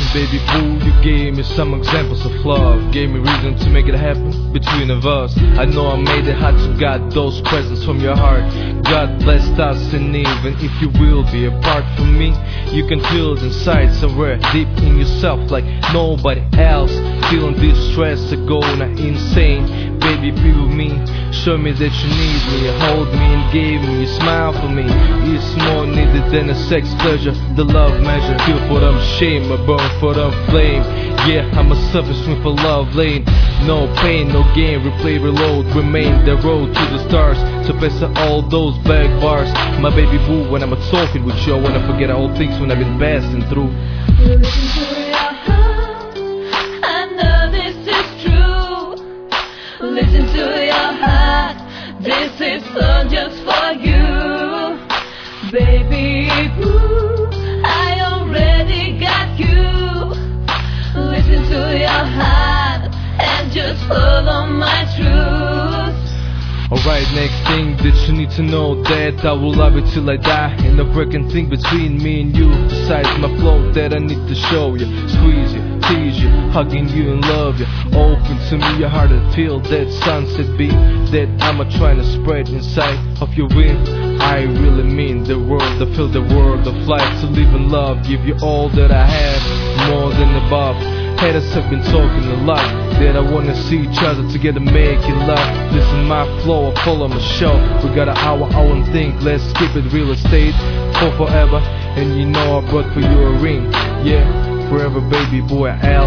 Baby boo, you gave me some examples of love, gave me reason to make it happen between of us. I know I made it hard to got those presents from your heart. God blessed us, and even if you will be apart from me, you can feel it inside somewhere deep in yourself like nobody else. Feeling this stress are going insane. Baby, be with me, show me that you need me, hold me and give me a smile for me. It's more needed than a sex pleasure, the love measure. Feel for them shame, I burn for them flame. Yeah, I'm a surface swim for love lane. No pain, no gain, replay, reload, remain the road to the stars. So pass all those back bars. My baby boo, when I'm talking with you, I wanna forget all things when I've been passing through. Listen to your heart, I know this is true. Listen to your heart, this is all just for you. Baby boo, I already got you. Listen to your heart and just follow my truth. Alright, next thing that you need to know, that I will love you till I die. And the breaking thing between me and you, besides my flow that I need to show you. Squeeze you, tease you, hugging you and love you. Open to me your heart and feel that sunset beat that I'm trying to spread inside of your wind. I really mean the world, I feel the world of life. To live in love, give you all that I have, more than above. Haters have been talking a lot, that I wanna see each other together making love. Listen my flow, I follow my show. We got an hour, I won't think, let's keep it real estate for forever. And you know I brought for you a ring, yeah, forever baby boy,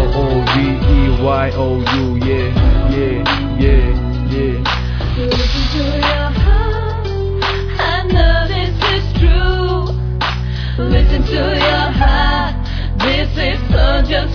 LOVEYOU, yeah, yeah, yeah, yeah. Listen to your heart, I know this is true. Listen to your heart, this is all just